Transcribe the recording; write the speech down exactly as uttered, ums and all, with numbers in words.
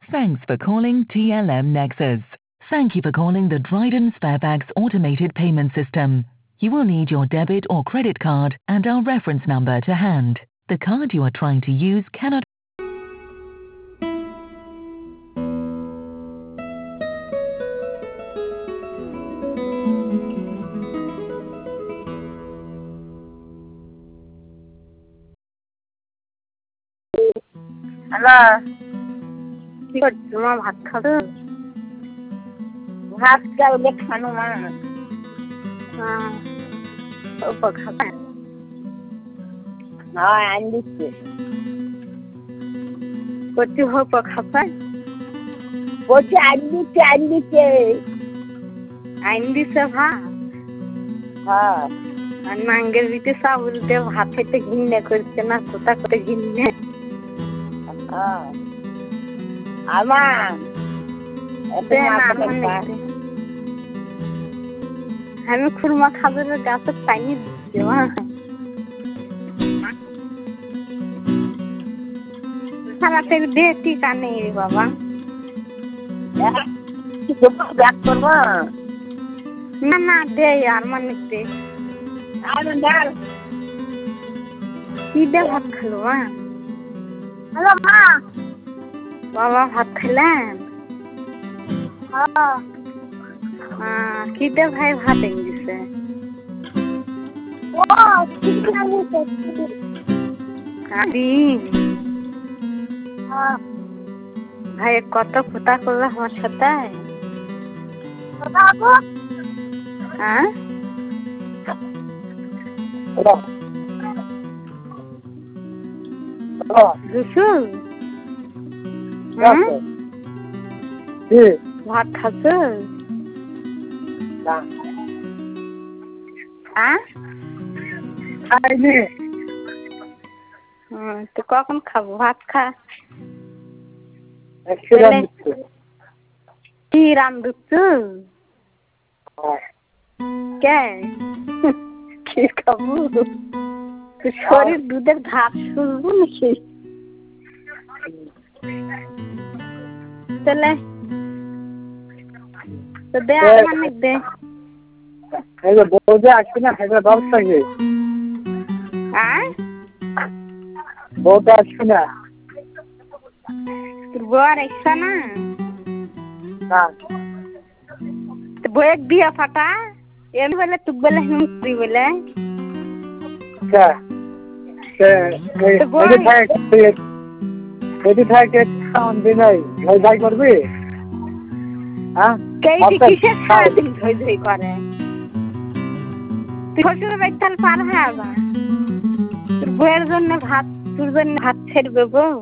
Thanks for calling T L M Nexus. Thank you for calling the Dryden Sparebags automated payment system. You will need your debit or credit card and our reference number to hand. The card you are trying to use cannot. Hello কি করছো মা ভাত খাবে ভাত চাউলে খানো মা হ্যাঁ অল্প খাবে হ্যাঁ আনি দিচ্ছে কচি অল্প খাবে কচি আনি দিচ্ছে আনি দিচ্ছে আনি দিচ্ছে ভাত হ্যাঁ আর নাঙ্গের ভিতরে চাউল দিয়ে ভাত খেতে ঘিন্নে করছে না কোথা করে ঘিন্নে আমার আমি খুরমা খাবার গাছে পানি দিচ্ছি মা সারা থেকে দে টিকা নেই রে বাবা না না দে আর মানে দে কি দে ভাত খালো মা হ্যালো মা বাবা ভাত খেলেন হ্যাঁ কি দে ভাই ভাত এনে দিছে ভাই কত কথা করবে আমার সাথে হ্যাঁ দুশো ভাত খাচ্ছ তো কখন খাবো ভাত খা কি রাম দুচ্ছু কে কি খাবো শরীর দুধের ভাত শুনবো নাকি চলে তো দে আর মানে দে বৌদি আসছে না হায়দ্রাবাদ থেকে বউটা আসছে না তোর বউ আর আসছে না বউয়ের বিয়ে ফাটা এমনি বলে তুক বলে হিমুস্ত্রি বলে যদি থাকে নাই ঝই ঝাই করবি হ্যাঁ কিসের সারাদিন ঝই ঝই করে তুই শ্বশুর বাড়ি তাহলে পার হয়ে যা তোর বউয়ের জন্য ভাত তোর জন্য ভাত ছেড়বে বউ